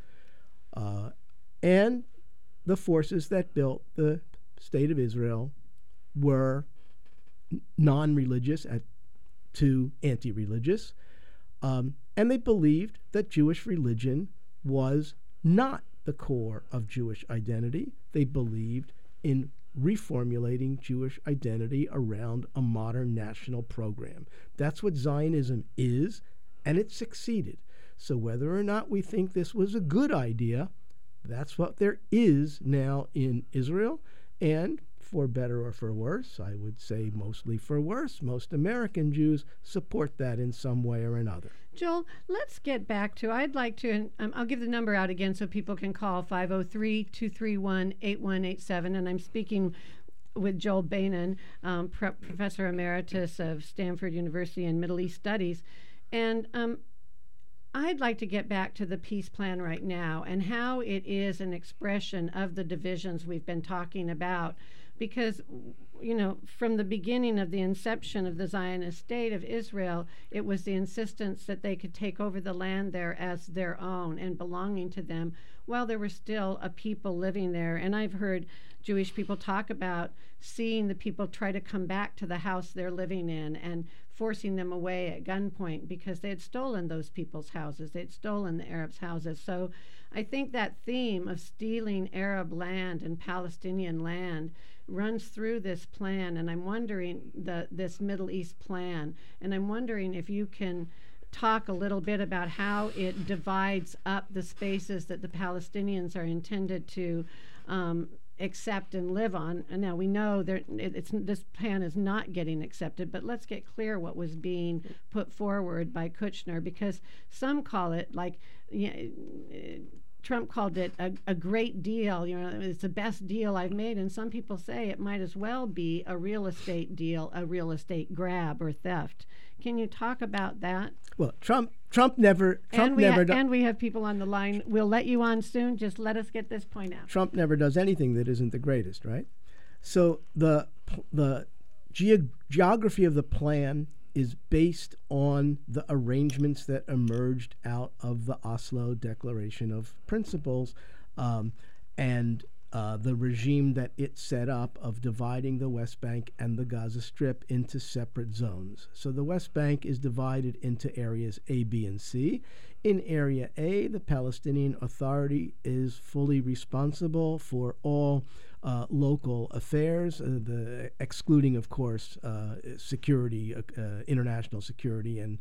H: And the forces that built the State of Israel were non-religious to anti-religious, and they believed that Jewish religion was not the core of Jewish identity. They believed in reformulating Jewish identity around a modern national program. That's what Zionism is, and it succeeded. So whether or not we think this was a good idea, that's what there is now in Israel, and for better or for worse, I would say mostly for worse, most American Jews support that in some way or another.
F: Joel, let's get back to, I'd like to, I'll give the number out again so people can call 503-231-8187, and I'm speaking with Joel Beynon, Professor Emeritus of Stanford University in Middle East Studies, and I'd like to get back to the peace plan right now and how it is an expression of the divisions we've been talking about. Because, from the beginning of the inception of the Zionist state of Israel, it was the insistence that they could take over the land there as their own and belonging to them, while there were still a people living there. And I've heard Jewish people talk about seeing the people try to come back to the house they're living in and forcing them away at gunpoint because they had stolen those people's houses. They had stolen the Arabs' houses. So I think that theme of stealing Arab land and Palestinian land runs through this plan, and I'm wondering this Middle East plan, and I'm wondering if you can talk a little bit about how it divides up the spaces that the Palestinians are intended to accept and live on. And now we know this plan is not getting accepted, but let's get clear what was being put forward by Kushner, because some call it Trump called it a great deal. It's the best deal I've made, and some people say it might as well be a real estate deal, a real estate grab or theft. Can you talk about that?
H: Well, Trump never.
F: And we have people on the line. We'll let you on soon. Just let us get this point out.
H: Trump never does anything that isn't the greatest, right? So the geography of the plan is based on the arrangements that emerged out of the Oslo Declaration of Principles, and the regime that it set up of dividing the West Bank and the Gaza Strip into separate zones. So the West Bank is divided into areas A, B, and C. In Area A, the Palestinian Authority is fully responsible for all local affairs, excluding, of course, security, international security, and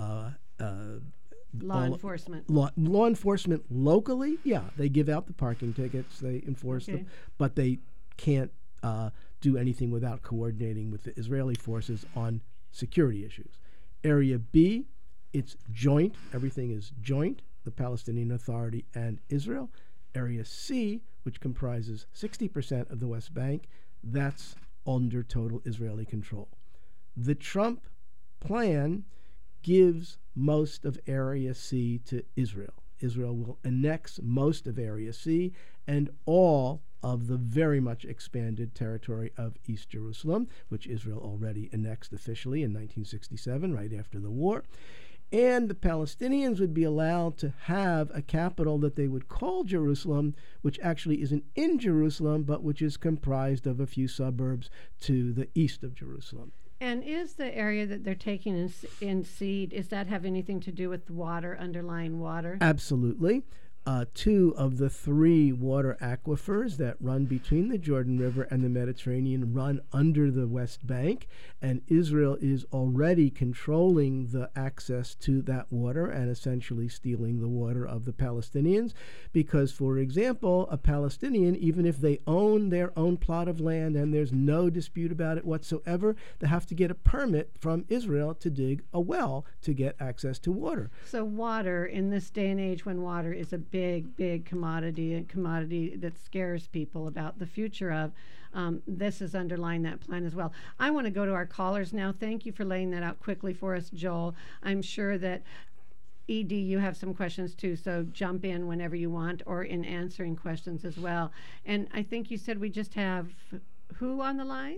F: law enforcement.
H: Law enforcement locally, yeah, they give out the parking tickets, they enforce them, but they can't do anything without coordinating with the Israeli forces on security issues. Area B, it's joint. Everything is joint, the Palestinian Authority and Israel. Area C, which comprises 60% of the West Bank, that's under total Israeli control. The Trump plan gives most of Area C to Israel. Israel will annex most of Area C and all of the very much expanded territory of East Jerusalem, which Israel already annexed officially in 1967, right after the war. And the Palestinians would be allowed to have a capital that they would call Jerusalem, which actually isn't in Jerusalem, but which is comprised of a few suburbs to the east of Jerusalem.
F: And is the area that they're taking in seed, does that have anything to do with water, underlying water?
H: Absolutely. 2 of the 3 water aquifers that run between the Jordan River and the Mediterranean run under the West Bank, and Israel is already controlling the access to that water and essentially stealing the water of the Palestinians because, for example, a Palestinian, even if they own their own plot of land and there's no dispute about it whatsoever, they have to get a permit from Israel to dig a well to get access to water.
F: So water, in this day and age when water is a big commodity, a commodity that scares people about the future of. This is underlying that plan as well. I want to go to our callers now. Thank you for laying that out quickly for us, Joel. I'm sure that ED, you have some questions too, so jump in whenever you want or in answering questions as well. And I think you said we just have who on the line?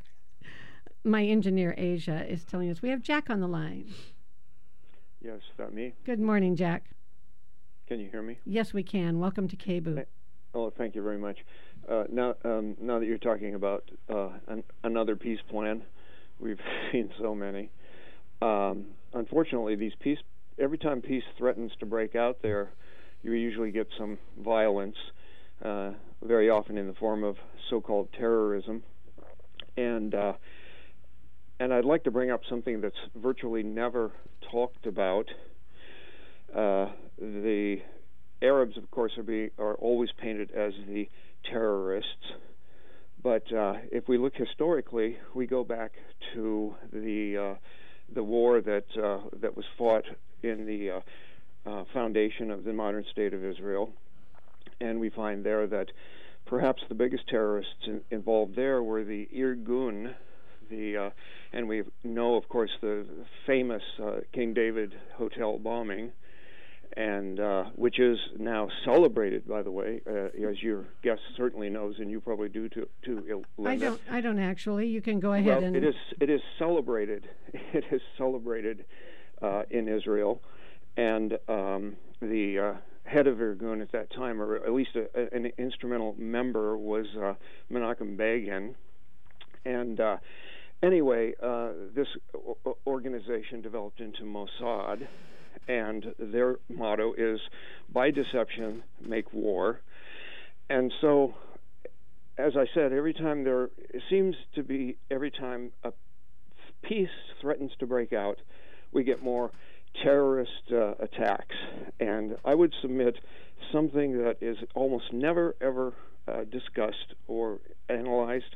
F: My engineer, Asia, is telling us we have Jack on the line.
L: Yes, is that me?
F: Good morning, Jack.
L: Can you hear me?
F: Yes, we can. Welcome to KBOO.
L: Oh, thank you very much. Now that you're talking about another peace plan, we've seen so many. Unfortunately, every time peace threatens to break out there, you usually get some violence, very often in the form of so-called terrorism. And I'd like to bring up something that's virtually never talked about. The Arabs, of course, are always painted as the terrorists. But if we look historically, we go back to the war that was fought in the foundation of the modern state of Israel, and we find there that perhaps the biggest terrorists involved there were the Irgun, and we know, of course, the famous King David Hotel bombing, and which is now celebrated, by the way, as your guest certainly knows, and you probably do too, Linda.
F: I don't actually. You can go ahead.
L: Well, it is celebrated. It is celebrated in Israel, and the head of Irgun at that time, or at least an instrumental member, was Menachem Begin, and anyway, this organization developed into Mossad. And their motto is, by deception, make war. And so, as I said, every time a peace threatens to break out, we get more terrorist attacks. And I would submit something that is almost never, ever discussed or analyzed.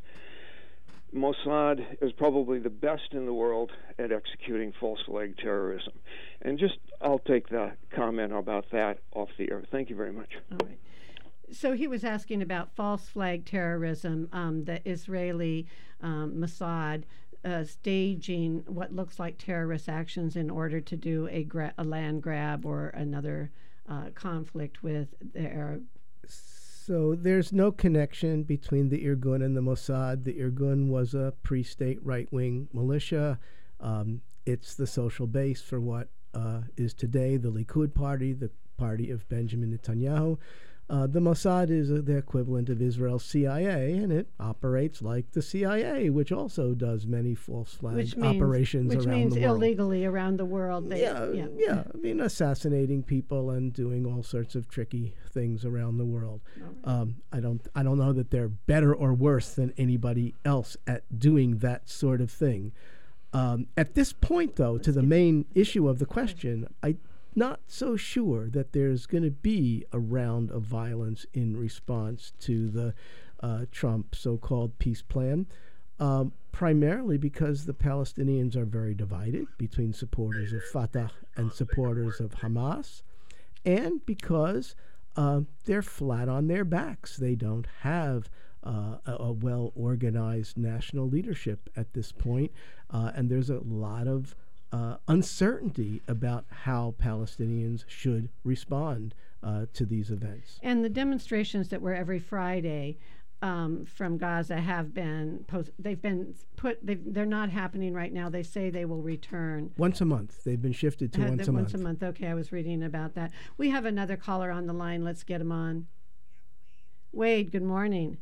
L: Mossad is probably the best in the world at executing false flag terrorism. And I'll take the comment about that off the air. Thank you very much.
F: All right. So he was asking about false flag terrorism, the Israeli Mossad staging what looks like terrorist actions in order to do a land grab or another conflict with the Arab.
H: So there's no connection between the Irgun and the Mossad. The Irgun was a pre-state right-wing militia. It's the social base for what is today the Likud party, the party of Benjamin Netanyahu. The Mossad is the equivalent of Israel's CIA, and it operates like the CIA, which also does many false flag operations around the world. Which means
F: illegally around the world.
H: I mean, assassinating people and doing all sorts of tricky things around the world. Right. I don't know that they're better or worse than anybody else at doing that sort of thing. At this point, though, to the main issue of the question, I'm not so sure that there's going to be a round of violence in response to the Trump so-called peace plan, primarily because the Palestinians are very divided between supporters of Fatah and supporters of Hamas, and because they're flat on their backs. They don't have a well-organized national leadership at this point, and there's a lot of uncertainty about how Palestinians should respond to these events.
F: And the demonstrations that were every Friday from Gaza have been they're not happening right now. They say they will return
H: once a month. They've been shifted to once a month.
F: Once a month. Okay, I was reading about that. We have another caller on the line. Let's get him on. Wade, good morning.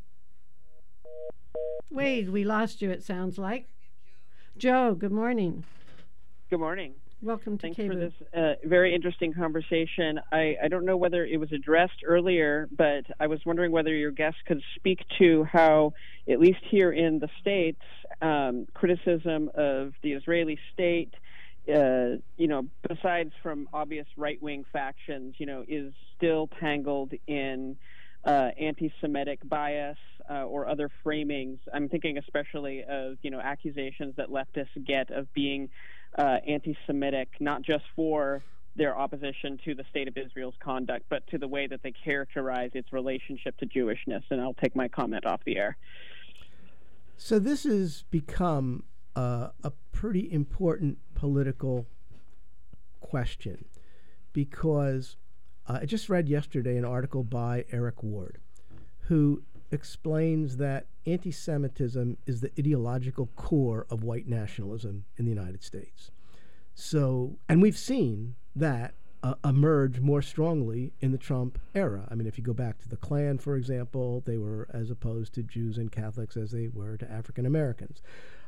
F: Wade, we lost you, it sounds like. Joe, good morning.
M: Good morning.
F: Welcome to
M: Thanks
F: KBOO.
M: for this very interesting conversation. I don't know whether it was addressed earlier, but I was wondering whether your guest could speak to how, at least here in the States, criticism of the Israeli state, besides from obvious right-wing factions, is still tangled in anti-Semitic bias or other framings. I'm thinking especially of, accusations that leftists get of being anti-Semitic, not just for their opposition to the state of Israel's conduct, but to the way that they characterize its relationship to Jewishness. And I'll take my comment off the air.
H: So this has become a pretty important political question, because I just read yesterday an article by Eric Ward, who explains that anti-Semitism is the ideological core of white nationalism in the United States. So, and we've seen that emerge more strongly in the Trump era. I mean, if you go back to the Klan, for example, they were as opposed to Jews and Catholics as they were to African Americans.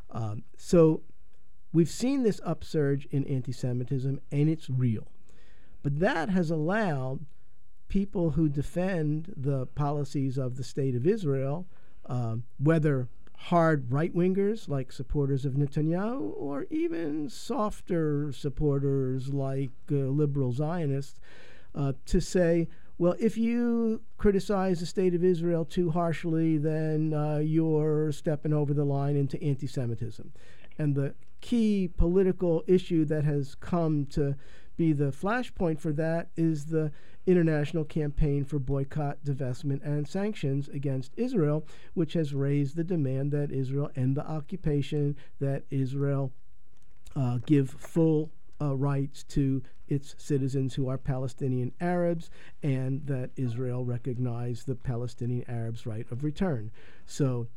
H: So we've seen this upsurge in anti-Semitism, and it's real. But that has allowed people who defend the policies of the State of Israel, whether hard right-wingers like supporters of Netanyahu or even softer supporters like liberal Zionists, to say, well, if you criticize the State of Israel too harshly, then you're stepping over the line into anti-Semitism. And the key political issue that has come to be the flashpoint for that is the international campaign for boycott, divestment, and sanctions against Israel, which has raised the demand that Israel end the occupation, that Israel give full rights to its citizens who are Palestinian Arabs, and that Israel recognize the Palestinian Arabs' right of return. So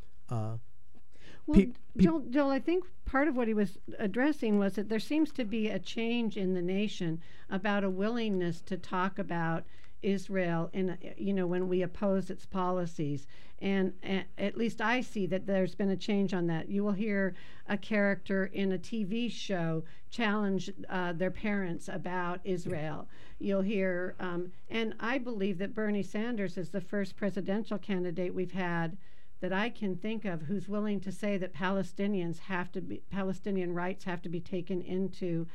F: Joel, I think part of what he was addressing was that there seems to be a change in the nation about a willingness to talk about Israel when we oppose its policies. And at least I see that there's been a change on that. You will hear a character in a TV show challenge their parents about Israel. You'll hear, and I believe that Bernie Sanders is the first presidential candidate we've had that I can think of who's willing to say that Palestinian rights have to be taken into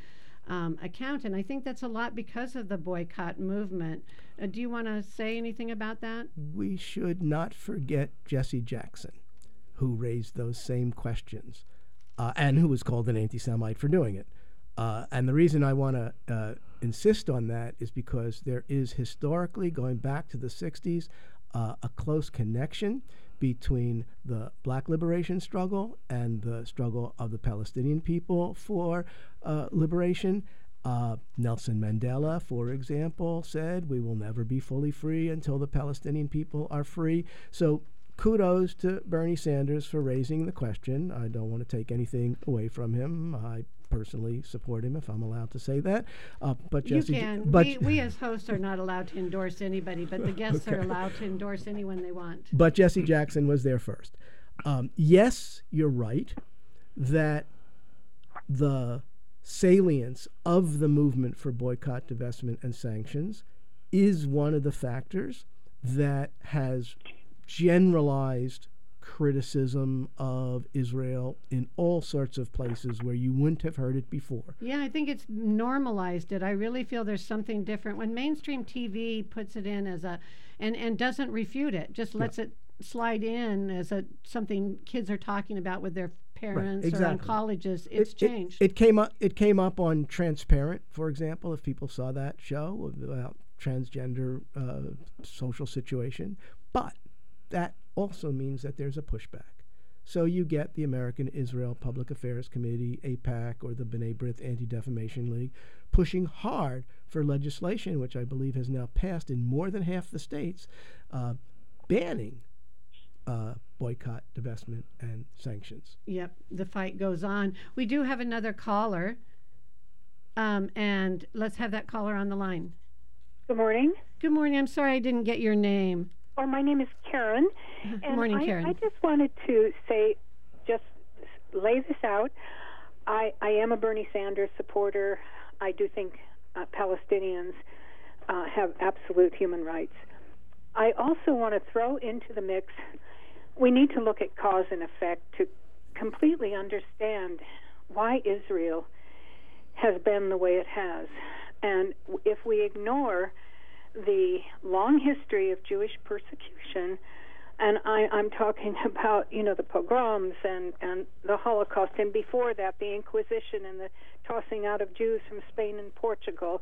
F: account. And I think that's a lot because of the boycott movement. Do you want to say anything about that?
H: We should not forget Jesse Jackson, who raised those same questions and who was called an anti-Semite for doing it. And the reason I want to insist on that is because there is historically, going back to the 60s, a close connection between the Black liberation struggle and the struggle of the Palestinian people for liberation. Nelson Mandela, for example, said, "We will never be fully free until the Palestinian people are free." So kudos to Bernie Sanders for raising the question. I don't want to take anything away from him. I personally support him, if I'm allowed to say that. But Jesse,
F: you can.
H: But
F: we as hosts are not allowed to endorse anybody, but the guests are allowed to endorse anyone they want.
H: But Jesse Jackson was there first. Yes, you're right that the salience of the movement for boycott, divestment, and sanctions is one of the factors that has generalized criticism of Israel in all sorts of places where you wouldn't have heard it before.
F: Yeah, I think it's normalized it. I really feel there's something different. When mainstream TV puts it in as a, and doesn't refute it, just lets it slide in as something kids are talking about with their parents
H: right, exactly.
F: or on colleges, it's changed.
H: It came up on Transparent, for example, if people saw that show about transgender social situation. But that also means that there's a pushback. So you get the American Israel Public Affairs Committee, AIPAC, or the B'nai B'rith Anti-Defamation League, pushing hard for legislation, which I believe has now passed in more than half the states, banning boycott, divestment, and sanctions.
F: Yep, the fight goes on. We do have another caller, and let's have that caller on the line.
N: Good morning.
F: Good morning. I'm sorry I didn't get your name.
N: Oh, my name is Karen.
F: Good morning, Karen.
N: I just wanted to say, just lay this out. I am a Bernie Sanders supporter. I do think Palestinians have absolute human rights. I also want to throw into the mix, we need to look at cause and effect to completely understand why Israel has been the way it has. And if we ignore the long history of Jewish persecution, and I'm talking about, the pogroms and the Holocaust, and before that, the Inquisition and the tossing out of Jews from Spain and Portugal,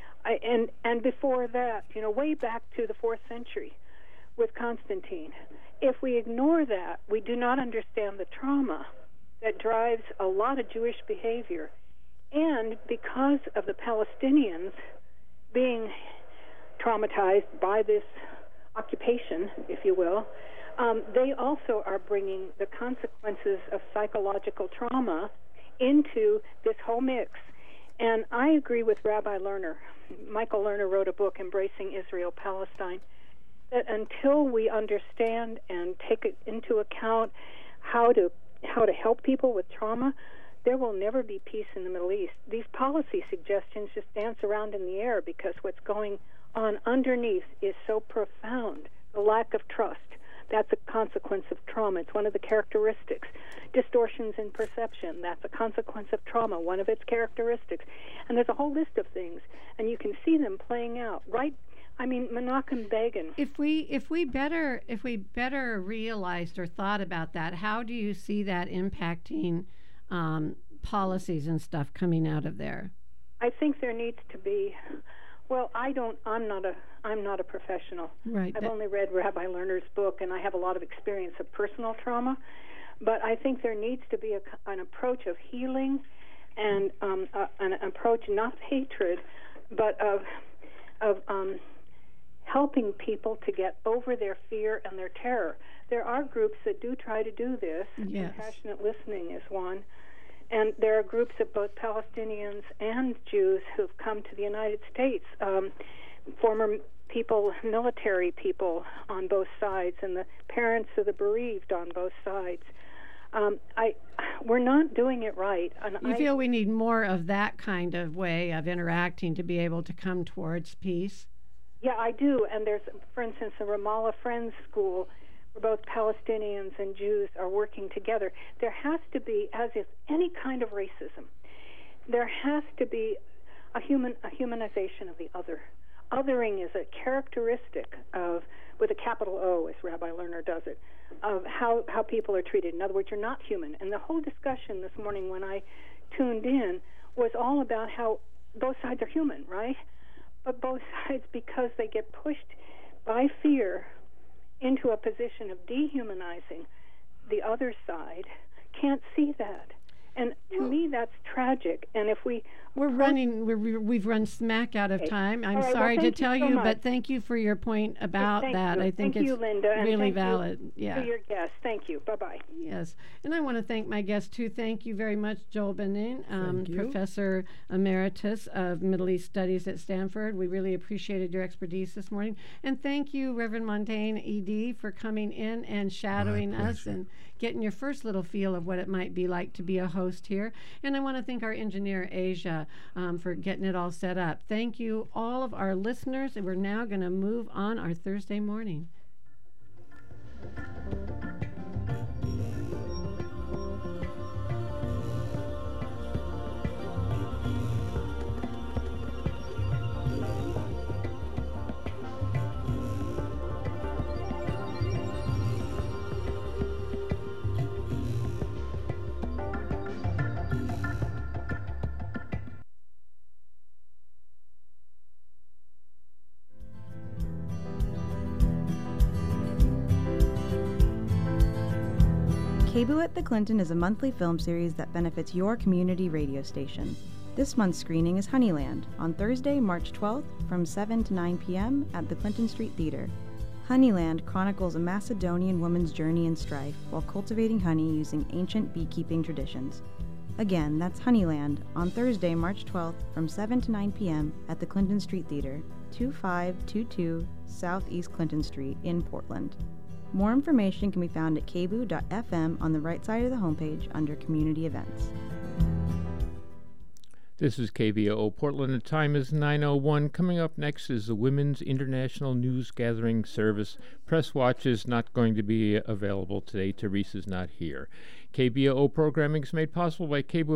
N: and before that, way back to the 4th century with Constantine. If we ignore that, we do not understand the trauma that drives a lot of Jewish behavior. And because of the Palestinians being traumatized by this occupation, if you will, they also are bringing the consequences of psychological trauma into this whole mix. And I agree with Rabbi Lerner. Michael Lerner wrote a book, Embracing Israel-Palestine, that until we understand and take it into account how to help people with trauma, there will never be peace in the Middle East. These policy suggestions just dance around in the air because what's going on underneath is so profound. The lack of trust, that's a consequence of trauma. It's one of the characteristics. Distortions in perception, that's a consequence of trauma, one of its characteristics. And there's a whole list of things, and you can see them playing out, right? I mean, Menachem Begin.
F: If we better realized or thought about that, how do you see that impacting policies and stuff coming out of there?
N: I think there needs to be. Well, I'm not a professional.
F: Right.
N: I've only read Rabbi Lerner's book, and I have a lot of experience of personal trauma. But I think there needs to be an approach of healing, and an approach not of hatred, but of helping people to get over their fear and their terror. There are groups that do try to do this.
F: Yes.
N: Compassionate Listening is one. And there are groups of both Palestinians and Jews who've come to the United States, former people, military people on both sides, and the parents of the bereaved on both sides. We're not doing it right. And
F: you feel we need more of that kind of way of interacting to be able to come towards peace?
N: Yeah, I do. And there's, for instance, the Ramallah Friends School, where both Palestinians and Jews are working together. There has to be, as is any kind of racism, there has to be a humanization of the other. Othering is a characteristic of, with a capital O, as Rabbi Lerner does it, of how people are treated. In other words, you're not human. And the whole discussion this morning when I tuned in was all about how both sides are human, right? But both sides, because they get pushed by fear into a position of dehumanizing the other side, can't see that. And to me, that's tragic. And if we've run smack out of time. I'm sorry to tell you, but thank you for your point about that. I think it's really valid. Yeah. To your guest. Thank you. Bye-bye. Yes. And I want to thank my guest, too. Thank you very much, Joel Benin, Professor Emeritus of Middle East Studies at Stanford. We really appreciated your expertise this morning. And thank you, Reverend Montaigne, ED, for coming in and shadowing us and getting your first little feel of what it might be like to be a host here. And I want to thank our engineer, Asia, for getting it all set up. Thank you, all of our listeners. And we're now going to move on our Thursday morning.
O: KBOO at the Clinton is a monthly film series that benefits your community radio station. This month's screening is Honeyland on Thursday, March 12th from 7 to 9 p.m. at the Clinton Street Theater. Honeyland chronicles a Macedonian woman's journey and strife while cultivating honey using ancient beekeeping traditions. Again, that's Honeyland on Thursday, March 12th from 7 to 9 p.m. at the Clinton Street Theater, 2522 Southeast Clinton Street in Portland. More information can be found at kboo.fm on the right side of the homepage under Community Events.
P: This is KBOO Portland. The time is 9:01. Coming up next is the Women's International News Gathering Service. Press Watch is not going to be available today. Teresa's not here. KBOO programming is made possible by KBOO